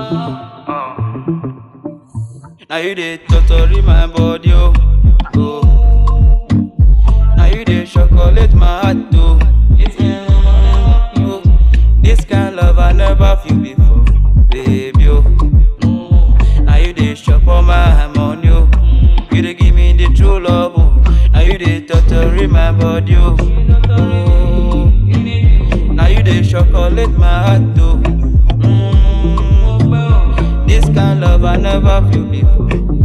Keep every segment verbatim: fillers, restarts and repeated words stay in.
Now you dey totally my body, oh. oh. Now you dey chocolate my heart, oh. oh. This kind love I never feel before, baby, oh. Now you dey chop all my money, oh. You dey give me the true love, oh. Now you dey totally my body, oh. oh. Now you dey chocolate my heart, oh. This kind love I never feel before.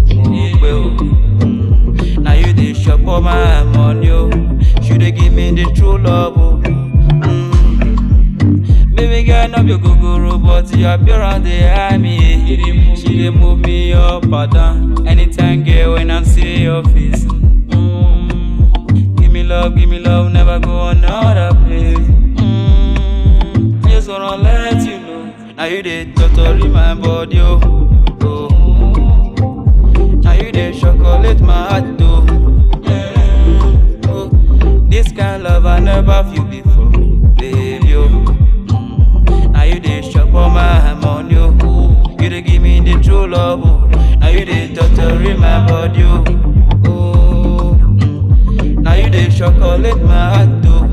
Mm. Now you dey shop all my money, oh. Should they give me the true love, oh. mm. Baby girl, no be gogoro, but your appearance dey hide me. She dey move me up and down anytime, girl, when I see your face. mm. Give me love, give me love, never go another place. mm. I just wanna let you know. Now you dey totally my body, oh. oh. Now you dey chocolate my heart, oh. Mm, oh. This kind love I never feel before, baby, oh. Mm. Now you dey chop all my money, oh. You dey give me the true love, oh. Now you dey totally my body, oh. oh. Mm. Now you dey chocolate my heart, oh.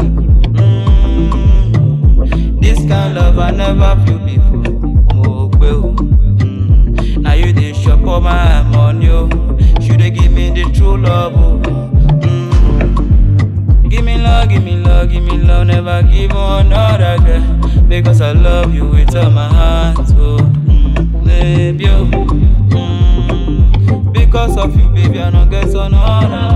Mm. This kind love I never feel before. Now you dey shop all my money, oh. Should they give me the true love, oh. mm. Give me love, give me love, give me love, never give another girl. Because I love you with all my heart, oh. mm. Baby, oh. mm. Because of you, baby, I don't get another.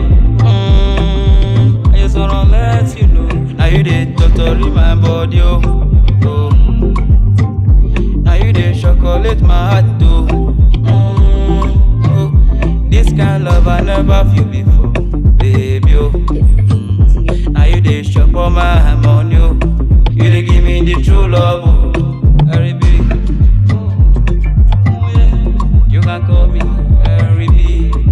mm. I just wanna let you know. Now you dey totally my body, oh. oh. Now you dey chocolate my heart, oh. mm, oh. This kind love I never feel before, baby, oh. mm. Now you dey chop all my money, oh. You dey give me the true love, oh. Aribi, oh, yeah. You can call me Aribi.